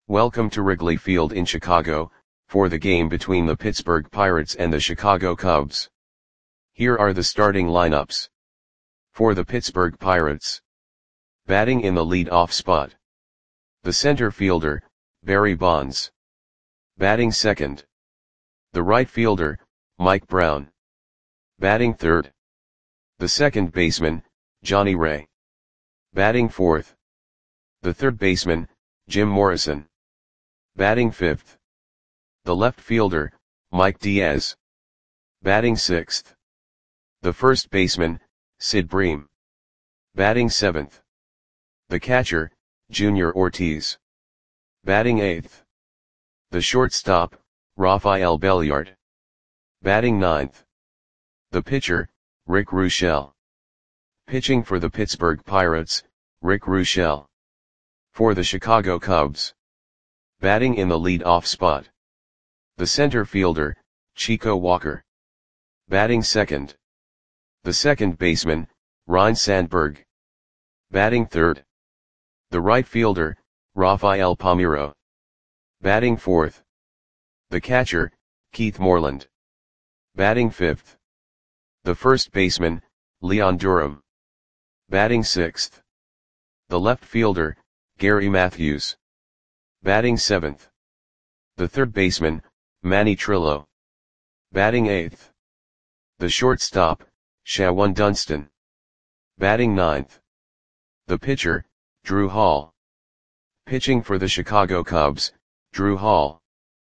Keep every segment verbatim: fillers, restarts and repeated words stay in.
Welcome to Wrigley Field in Chicago, for the game between the Pittsburgh Pirates and the Chicago Cubs. Here are the starting lineups. For the Pittsburgh Pirates. Batting in the lead-off spot. The center fielder, Barry Bonds. Batting second. The right fielder, Mike Brown. Batting third. The second baseman, Johnny Ray. Batting fourth. The third baseman, Jim Morrison. Batting fifth. The left fielder, Mike Diaz. Batting sixth. The first baseman, Sid Bream. Batting seventh. The catcher, Junior Ortiz. Batting eighth. The shortstop, Rafael Belliard. Batting ninth. The pitcher, Rick Ruschel. Pitching for the Pittsburgh Pirates, Rick Ruschel. For the Chicago Cubs. Batting in the lead-off spot. The center fielder, Chico Walker. Batting second. The second baseman, Ryne Sandberg. Batting third. The right fielder, Rafael Palmeiro. Batting fourth. The catcher, Keith Moreland. Batting fifth. The first baseman, Leon Durham. Batting sixth. The left fielder, Gary Matthews. Batting seventh. The third baseman, Manny Trillo. Batting eighth. The shortstop, Shawon Dunston. Batting ninth. The pitcher, Drew Hall. Pitching for the Chicago Cubs, Drew Hall.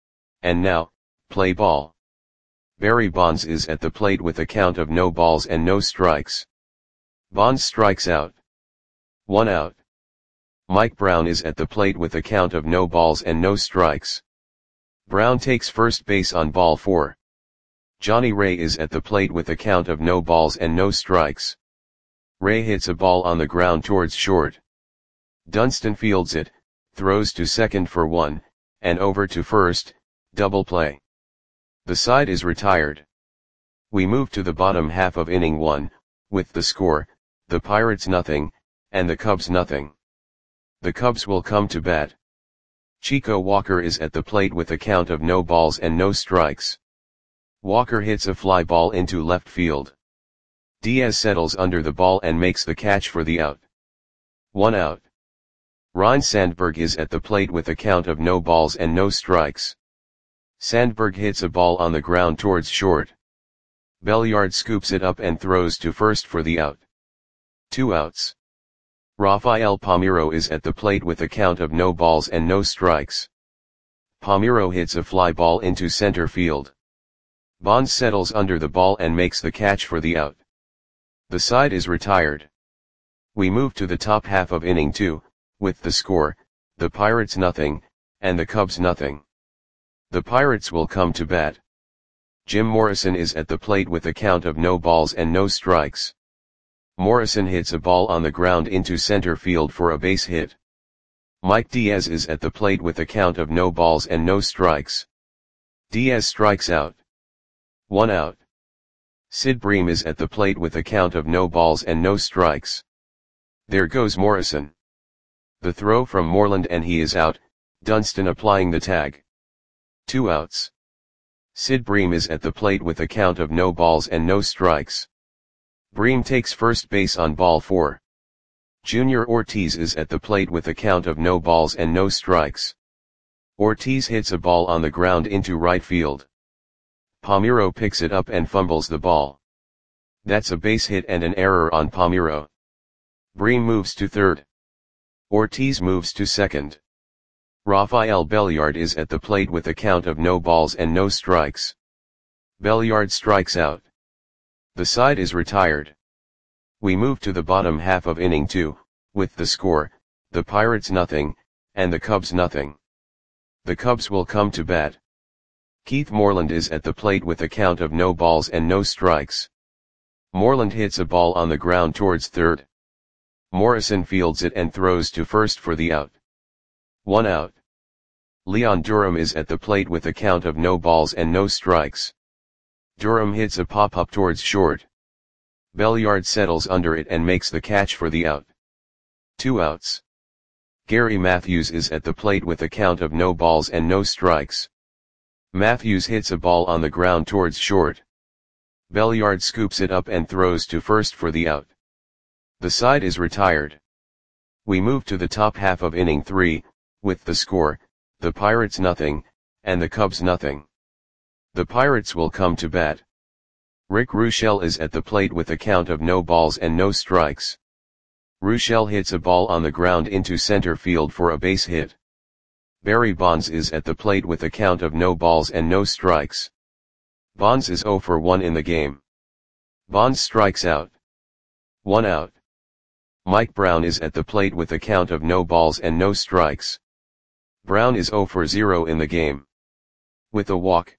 And now, play ball. Barry Bonds is at the plate with a count of no balls and no strikes. Bonds strikes out. One out. Mike Brown is at the plate with a count of no balls and no strikes. Brown takes first base on ball four. Johnny Ray is at the plate with a count of no balls and no strikes. Ray hits a ball on the ground towards short. Dunston fields it, throws to second for one, and over to first, double play. The side is retired. We move to the bottom half of inning one, with the score, the Pirates nothing, and the Cubs nothing. The Cubs will come to bat. Chico Walker is at the plate with a count of no balls and no strikes. Walker hits a fly ball into left field. Diaz settles under the ball and makes the catch for the out. One out. Ryne Sandberg is at the plate with a count of no balls and no strikes. Sandberg hits a ball on the ground towards short. Belliard scoops it up and throws to first for the out. Two outs. Rafael Palmeiro is at the plate with a count of no balls and no strikes. Palmeiro hits a fly ball into center field. Bonds settles under the ball and makes the catch for the out. The side is retired. We move to the top half of inning two, with the score, the Pirates nothing, and the Cubs nothing. The Pirates will come to bat. Jim Morrison is at the plate with a count of no balls and no strikes. Morrison hits a ball on the ground into center field for a base hit. Mike Diaz is at the plate with a count of no balls and no strikes. Diaz strikes out. One out. Sid Bream is at the plate with a count of no balls and no strikes. There goes Morrison. The throw from Moreland and he is out, Dunston applying the tag. Two outs. Sid Bream is at the plate with a count of no balls and no strikes. Bream takes first base on ball four. Junior Ortiz is at the plate with a count of no balls and no strikes. Ortiz hits a ball on the ground into right field. Palmeiro picks it up and fumbles the ball. That's a base hit and an error on Palmeiro. Bream moves to third. Ortiz moves to second. Rafael Belliard is at the plate with a count of no balls and no strikes. Belliard strikes out. The side is retired. We move to the bottom half of inning two, with the score, the Pirates nothing, and the Cubs nothing. The Cubs will come to bat. Keith Moreland is at the plate with a count of no balls and no strikes. Moreland hits a ball on the ground towards third. Morrison fields it and throws to first for the out. One out. Leon Durham is at the plate with a count of no balls and no strikes. Durham hits a pop-up towards short. Belliard settles under it and makes the catch for the out. Two outs. Gary Matthews is at the plate with a count of no balls and no strikes. Matthews hits a ball on the ground towards short. Belliard scoops it up and throws to first for the out. The side is retired. We move to the top half of inning three, with the score, the Pirates nothing, and the Cubs nothing. The Pirates will come to bat. Rick Ruschel is at the plate with a count of no balls and no strikes. Ruschel hits a ball on the ground into center field for a base hit. Barry Bonds is at the plate with a count of no balls and no strikes. Bonds is oh for one in the game. Bonds strikes out. One out. Mike Brown is at the plate with a count of no balls and no strikes. Brown is oh for zero in the game. With a walk.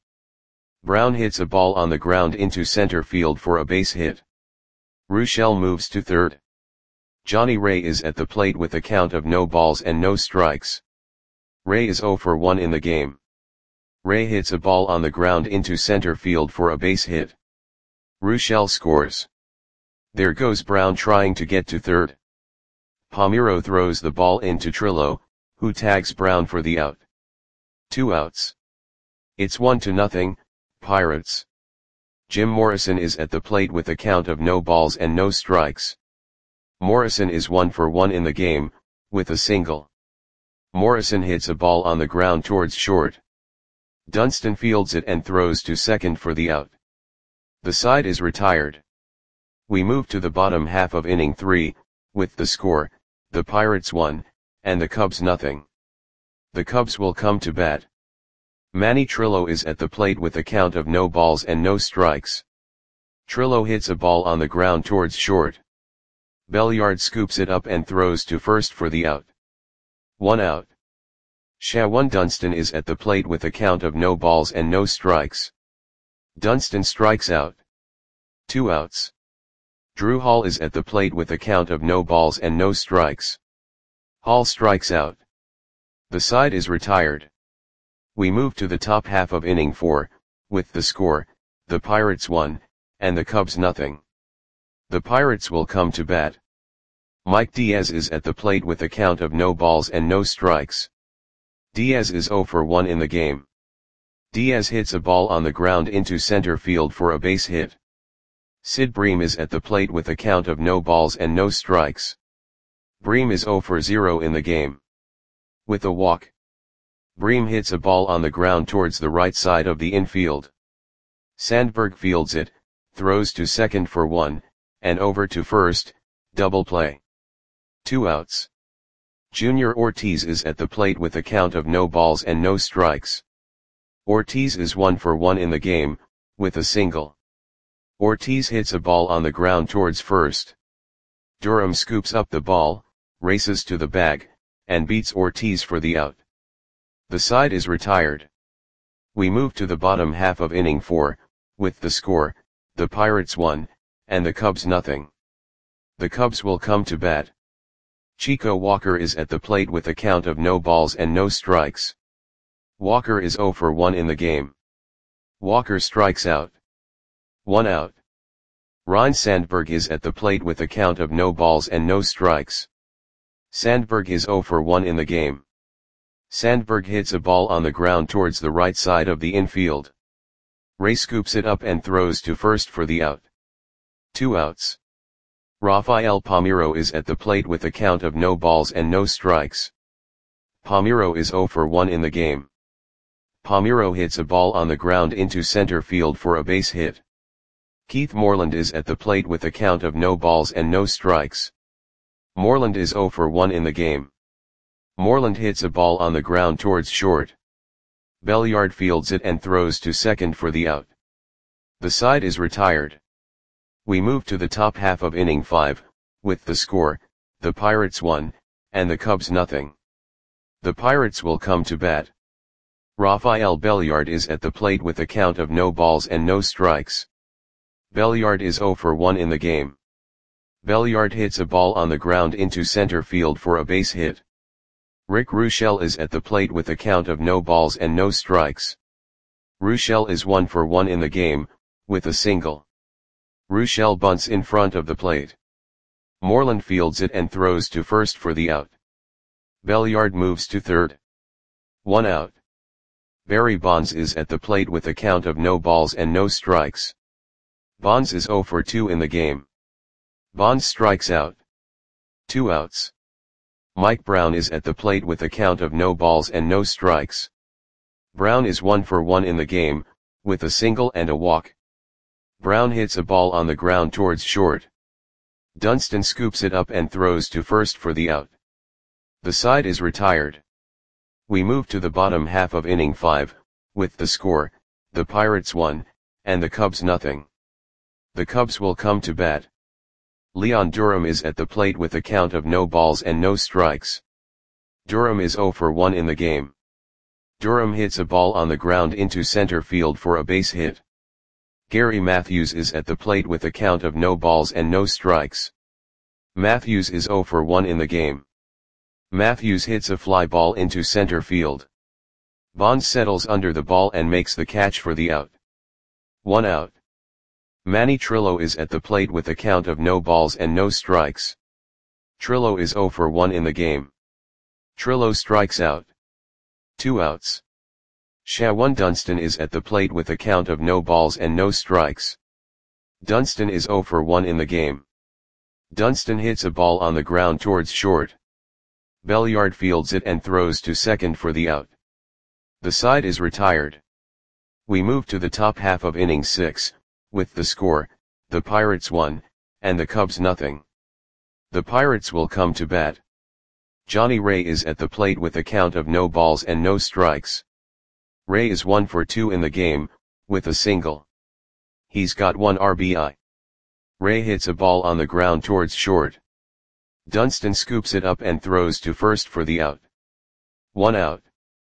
Brown hits a ball on the ground into center field for a base hit. Ruschel moves to third. Johnny Ray is at the plate with a count of no balls and no strikes. Ray is oh for one in the game. Ray hits a ball on the ground into center field for a base hit. Ruschel scores. There goes Brown trying to get to third. Palmeiro throws the ball into Trillo, who tags Brown for the out. Two outs. It's one to nothing, Pirates. Jim Morrison is at the plate with a count of no balls and no strikes. Morrison is one for one in the game, with a single. Morrison hits a ball on the ground towards short. Dunston fields it and throws to second for the out. The side is retired. We move to the bottom half of inning three, with the score, the Pirates one, and the Cubs nothing. The Cubs will come to bat. Manny Trillo is at the plate with a count of no balls and no strikes. Trillo hits a ball on the ground towards short. Belliard scoops it up and throws to first for the out. One out. Shawan Dunston is at the plate with a count of no balls and no strikes. Dunston strikes out. Two outs. Drew Hall is at the plate with a count of no balls and no strikes. Hall strikes out. The side is retired. We move to the top half of inning four, with the score, the Pirates one, and the Cubs nothing. The Pirates will come to bat. Mike Diaz is at the plate with a count of no balls and no strikes. Diaz is oh for one in the game. Diaz hits a ball on the ground into center field for a base hit. Sid Bream is at the plate with a count of no balls and no strikes. Bream is oh for zero in the game. With a walk. Bream hits a ball on the ground towards the right side of the infield. Sandberg fields it, throws to second for one, and over to first, double play. Two outs. Junior Ortiz is at the plate with a count of no balls and no strikes. Ortiz is one for one in the game, with a single. Ortiz hits a ball on the ground towards first. Durham scoops up the ball, races to the bag, and beats Ortiz for the out. The side is retired. We move to the bottom half of inning four, with the score, the Pirates one, and the Cubs nothing. The Cubs will come to bat. Chico Walker is at the plate with a count of no balls and no strikes. Walker is oh for one in the game. Walker strikes out. One out. Ryne Sandberg is at the plate with a count of no balls and no strikes. Sandberg is oh for one in the game. Sandberg hits a ball on the ground towards the right side of the infield. Ray scoops it up and throws to first for the out. Two outs. Rafael Palmeiro is at the plate with a count of no balls and no strikes. Palmeiro is oh for one in the game. Palmeiro hits a ball on the ground into center field for a base hit. Keith Moreland is at the plate with a count of no balls and no strikes. Moreland is oh for one in the game. Moreland hits a ball on the ground towards short. Belliard fields it and throws to second for the out. The side is retired. We move to the top half of inning five, with the score, the Pirates one, and the Cubs nothing. The Pirates will come to bat. Rafael Belliard is at the plate with a count of no balls and no strikes. Belliard is oh for one in the game. Belliard hits a ball on the ground into center field for a base hit. Rick Ruschel is at the plate with a count of no balls and no strikes. Ruschel is one for one in the game, with a single. Ruschel bunts in front of the plate. Moreland fields it and throws to first for the out. Belliard moves to third. One out. Barry Bonds is at the plate with a count of no balls and no strikes. Bonds is oh for two in the game. Bonds strikes out. Two outs. Mike Brown is at the plate with a count of no balls and no strikes. Brown is one for one in the game, with a single and a walk. Brown hits a ball on the ground towards short. Dunston scoops it up and throws to first for the out. The side is retired. We move to the bottom half of inning five, with the score, the Pirates one, and the Cubs nothing. The Cubs will come to bat. Leon Durham is at the plate with a count of no balls and no strikes. Durham is oh for one in the game. Durham hits a ball on the ground into center field for a base hit. Gary Matthews is at the plate with a count of no balls and no strikes. Matthews is oh for one in the game. Matthews hits a fly ball into center field. Bonds settles under the ball and makes the catch for the out. One out. Manny Trillo is at the plate with a count of no balls and no strikes. Trillo is oh for one in the game. Trillo strikes out. Two outs. Shawan Dunston is at the plate with a count of no balls and no strikes. Dunston is oh for one in the game. Dunston hits a ball on the ground towards short. Belliard fields it and throws to second for the out. The side is retired. We move to the top half of inning six, with the score, the Pirates one, and the Cubs nothing. The Pirates will come to bat. Johnny Ray is at the plate with a count of no balls and no strikes. Ray is one for two in the game, with a single. He's got one R B I. Ray hits a ball on the ground towards short. Dunston scoops it up and throws to first for the out. One out.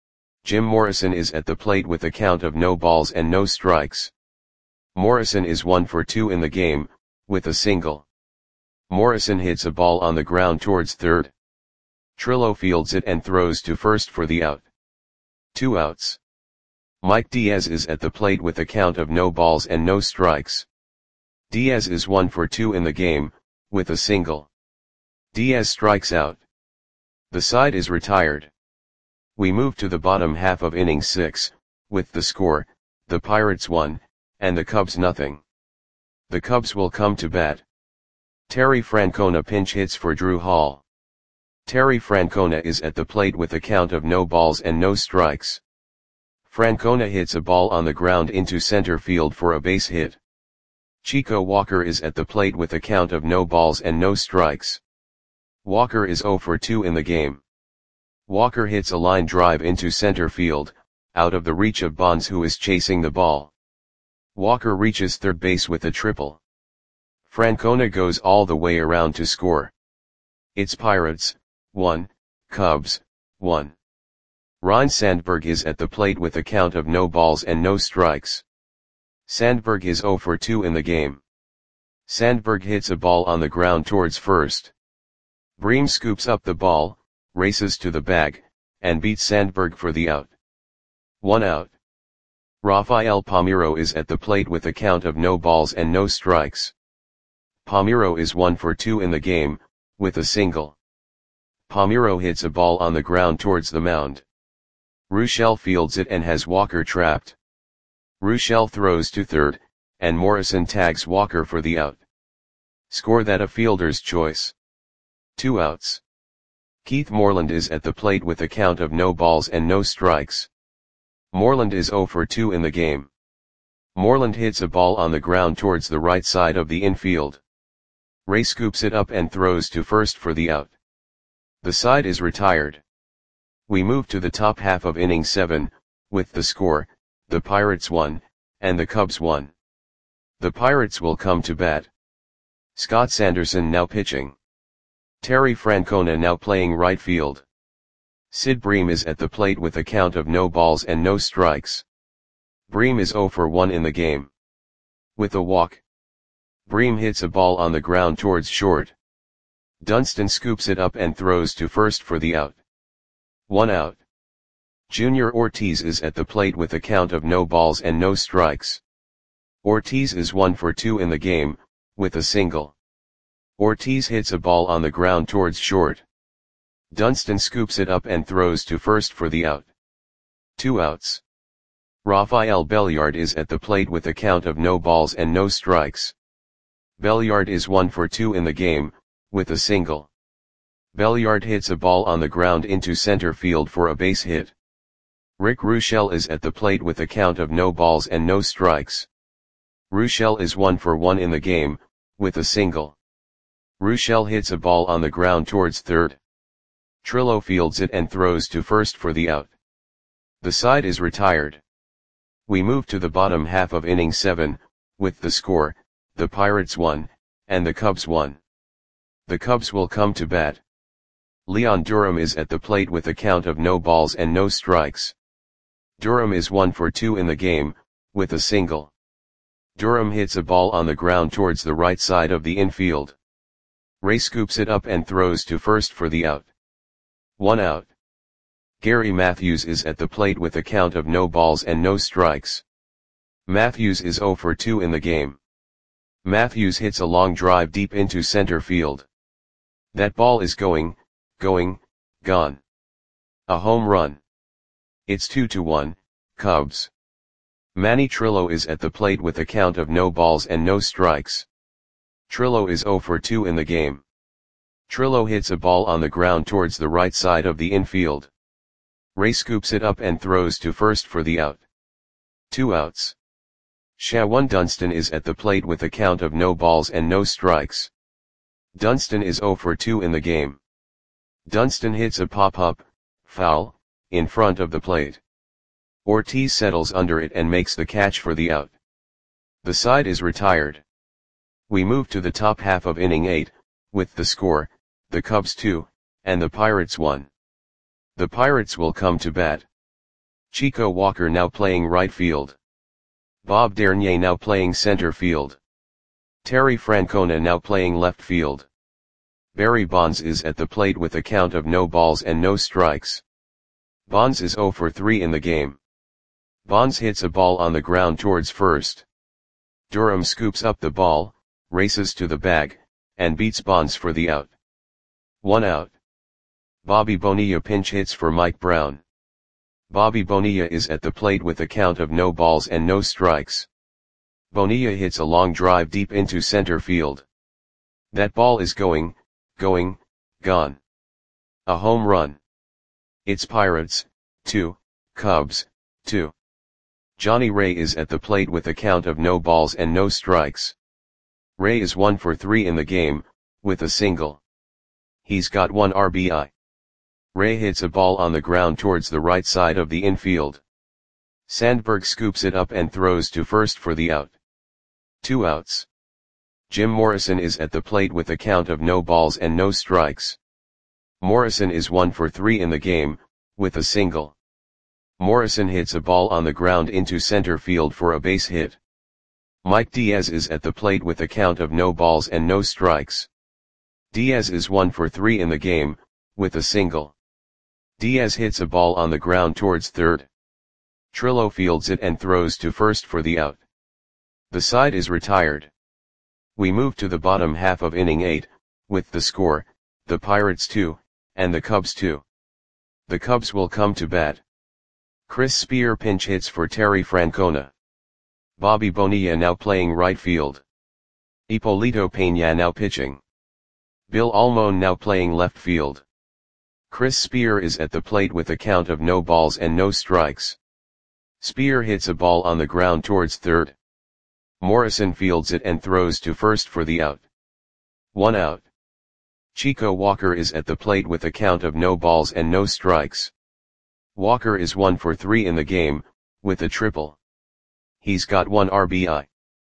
Jim Morrison is at the plate with a count of no balls and no strikes. Morrison is one for two in the game, with a single. Morrison hits a ball on the ground towards third. Trillo fields it and throws to first for the out. Two outs. Mike Diaz is at the plate with a count of no balls and no strikes. Diaz is one for two in the game, with a single. Diaz strikes out. The side is retired. We move to the bottom half of inning six, with the score, the Pirates one, and the Cubs nothing. The Cubs will come to bat. Terry Francona pinch hits for Drew Hall. Terry Francona is at the plate with a count of no balls and no strikes. Francona hits a ball on the ground into center field for a base hit. Chico Walker is at the plate with a count of no balls and no strikes. Walker is oh for two in the game. Walker hits a line drive into center field, out of the reach of Bonds who is chasing the ball. Walker reaches third base with a triple. Francona goes all the way around to score. It's Pirates, one, Cubs, one. Ryne Sandberg is at the plate with a count of no balls and no strikes. Sandberg is oh for two in the game. Sandberg hits a ball on the ground towards first. Bream scoops up the ball, races to the bag, and beats Sandberg for the out. One out. Rafael Palmeiro is at the plate with a count of no balls and no strikes. Palmeiro is one for two in the game, with a single. Palmeiro hits a ball on the ground towards the mound. Ruschel fields it and has Walker trapped. Ruschel throws to third, and Morrison tags Walker for the out. Score that a fielder's choice. Two outs. Keith Moreland is at the plate with a count of no balls and no strikes. Moreland is oh for two in the game. Moreland hits a ball on the ground towards the right side of the infield. Ray scoops it up and throws to first for the out. The side is retired. We move to the top half of inning seven, with the score, the Pirates one, and the Cubs one. The Pirates will come to bat. Scott Sanderson now pitching. Terry Francona now playing right field. Sid Bream is at the plate with a count of no balls and no strikes. Bream is oh for one in the game. With a walk. Bream hits a ball on the ground towards short. Dunston scoops it up and throws to first for the out. One out. Junior Ortiz is at the plate with a count of no balls and no strikes. Ortiz is one for two in the game, with a single. Ortiz hits a ball on the ground towards short. Dunston scoops it up and throws to first for the out. Two outs. Rafael Belliard is at the plate with a count of no balls and no strikes. Belliard is one for two in the game, with a single. Belliard hits a ball on the ground into center field for a base hit. Rick Ruschel is at the plate with a count of no balls and no strikes. Ruschel is one for one in the game, with a single. Ruschel hits a ball on the ground towards third. Trillo fields it and throws to first for the out. The side is retired. We move to the bottom half of inning seven, with the score, the Pirates won, and the Cubs won. The Cubs will come to bat. Leon Durham is at the plate with a count of no balls and no strikes. Durham is one for two in the game, with a single. Durham hits a ball on the ground towards the right side of the infield. Ray scoops it up and throws to first for the out. One out. Gary Matthews is at the plate with a count of no balls and no strikes. Matthews is zero for two in the game. Matthews hits a long drive deep into center field. That ball is going, going, gone. A home run. It's two to one, Cubs. Manny Trillo is at the plate with a count of no balls and no strikes. Trillo is zero for two in the game. Trillo hits a ball on the ground towards the right side of the infield. Ray scoops it up and throws to first for the out. Two outs. Shawan Dunston is at the plate with a count of no balls and no strikes. Dunston is zero for two in the game. Dunston hits a pop-up, foul, in front of the plate. Ortiz settles under it and makes the catch for the out. The side is retired. We move to the top half of inning eight, with the score, the Cubs two, and the Pirates one. The Pirates will come to bat. Chico Walker now playing right field. Bob Dernier now playing center field. Terry Francona now playing left field. Barry Bonds is at the plate with a count of no balls and no strikes. Bonds is zero for three in the game. Bonds hits a ball on the ground towards first. Durham scoops up the ball, races to the bag, and beats Bonds for the out. One out. Bobby Bonilla pinch hits for Mike Brown. Bobby Bonilla is at the plate with a count of no balls and no strikes. Bonilla hits a long drive deep into center field. That ball is going, going, gone. A home run. It's Pirates, two, Cubs, two. Johnny Ray is at the plate with a count of no balls and no strikes. Ray is one for three in the game, with a single. He's got one R B I. Ray hits a ball on the ground towards the right side of the infield. Sandberg scoops it up and throws to first for the out. Two outs. Jim Morrison is at the plate with a count of no balls and no strikes. Morrison is one for three in the game, with a single. Morrison hits a ball on the ground into center field for a base hit. Mike Diaz is at the plate with a count of no balls and no strikes. Diaz is one for three in the game, with a single. Diaz hits a ball on the ground towards third. Trillo fields it and throws to first for the out. The side is retired. We move to the bottom half of inning eight, with the score, the Pirates two, and the Cubs two. The Cubs will come to bat. Chris Spear pinch hits for Terry Francona. Bobby Bonilla now playing right field. Hipólito Peña now pitching. Bill Almon now playing left field. Chris Spear is at the plate with a count of no balls and no strikes. Spear hits a ball on the ground towards third. Morrison fields it and throws to first for the out. One out. Chico Walker is at the plate with a count of no balls and no strikes. Walker is one for three in the game, with a triple. He's got one R B I.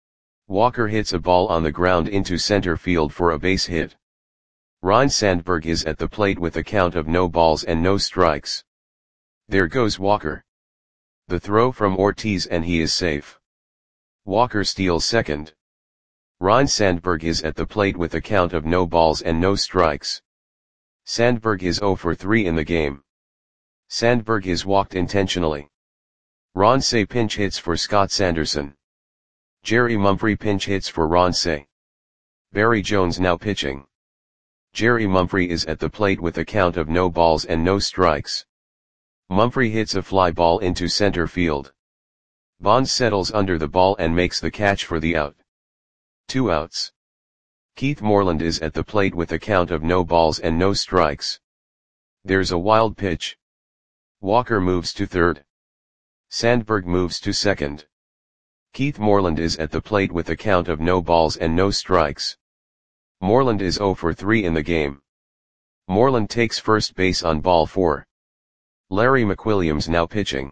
Walker hits a ball on the ground into center field for a base hit. Ryne Sandberg is at the plate with a count of no balls and no strikes. There goes Walker. The throw from Ortiz and he is safe. Walker steals second. Ryne Sandberg is at the plate with a count of no balls and no strikes. Sandberg is zero for three in the game. Sandberg is walked intentionally. Ronce pinch hits for Scott Sanderson. Jerry Mumphrey pinch hits for Ronce. Barry Jones now pitching. Jerry Mumphrey is at the plate with a count of no balls and no strikes. Mumphrey hits a fly ball into center field. Bonds settles under the ball and makes the catch for the out. Two outs. Keith Moreland is at the plate with a count of no balls and no strikes. There's a wild pitch. Walker moves to third. Sandberg moves to second. Keith Moreland is at the plate with a count of no balls and no strikes. Moreland is oh for three in the game. Moreland takes first base on ball four. Larry McWilliams now pitching.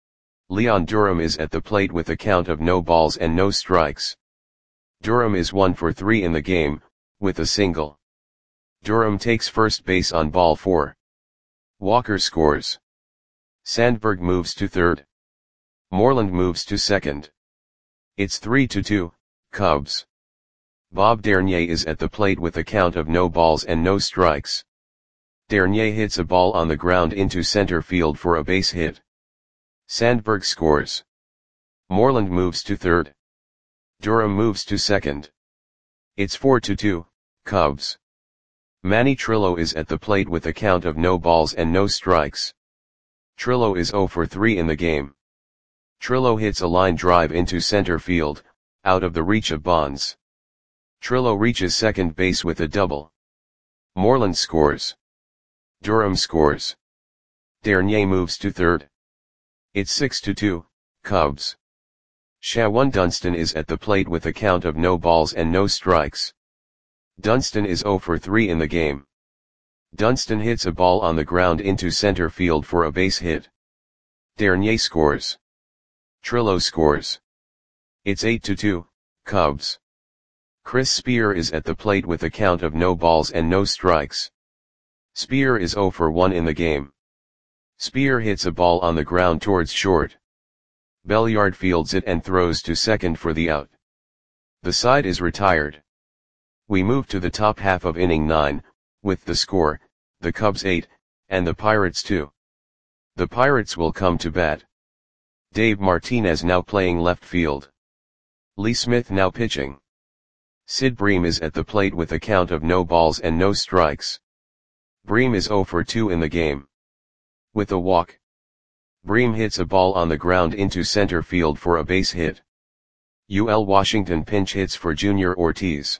Leon Durham is at the plate with a count of no balls and no strikes. Durham is one for three in the game, with a single. Durham takes first base on ball four. Walker scores. Sandberg moves to third. Moreland moves to second. It's three to two, Cubs. Bob Dernier is at the plate with a count of no balls and no strikes. Dernier hits a ball on the ground into center field for a base hit. Sandberg scores. Moreland moves to third. Durham moves to second. It's four to two, Cubs. Manny Trillo is at the plate with a count of no balls and no strikes. Trillo is oh for three in the game. Trillo hits a line drive into center field, out of the reach of Bonds. Trillo reaches second base with a double. Moreland scores. Durham scores. Dernier moves to third. It's six to two, Cubs. Shawan Dunston is at the plate with a count of no balls and no strikes. Dunston is oh for three in the game. Dunston hits a ball on the ground into center field for a base hit. Dernier scores. Trillo scores. It's eight to two, Cubs. Chris Spear is at the plate with a count of no balls and no strikes. Spear is oh for one in the game. Spear hits a ball on the ground towards short. Belliard fields it and throws to second for the out. The side is retired. We move to the top half of inning nine, with the score, the Cubs eight, and the Pirates two. The Pirates will come to bat. Dave Martinez now playing left field. Lee Smith now pitching. Sid Bream is at the plate with a count of no balls and no strikes. Bream is oh for two in the game. With a walk. Bream hits a ball on the ground into center field for a base hit. U L Washington pinch hits for Junior Ortiz.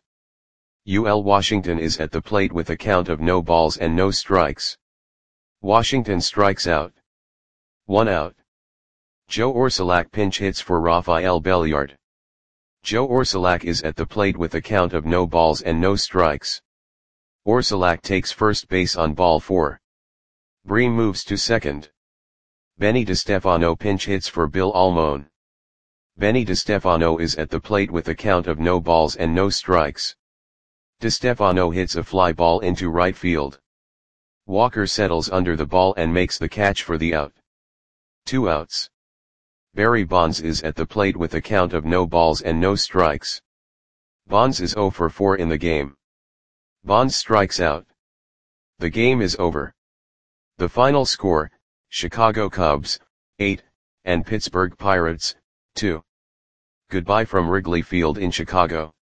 U L Washington is at the plate with a count of no balls and no strikes. Washington strikes out. One out. Joe Orsulak pinch hits for Rafael Belliard. Joe Orsulak is at the plate with a count of no balls and no strikes. Orsulak takes first base on ball four. Bream moves to second. Benny DeStefano pinch hits for Bill Almon. Benny DeStefano is at the plate with a count of no balls and no strikes. DeStefano hits a fly ball into right field. Walker settles under the ball and makes the catch for the out. Two outs. Barry Bonds is at the plate with a count of no balls and no strikes. Bonds is oh for four in the game. Bonds strikes out. The game is over. The final score, Chicago Cubs, eight, and Pittsburgh Pirates, two. Goodbye from Wrigley Field in Chicago.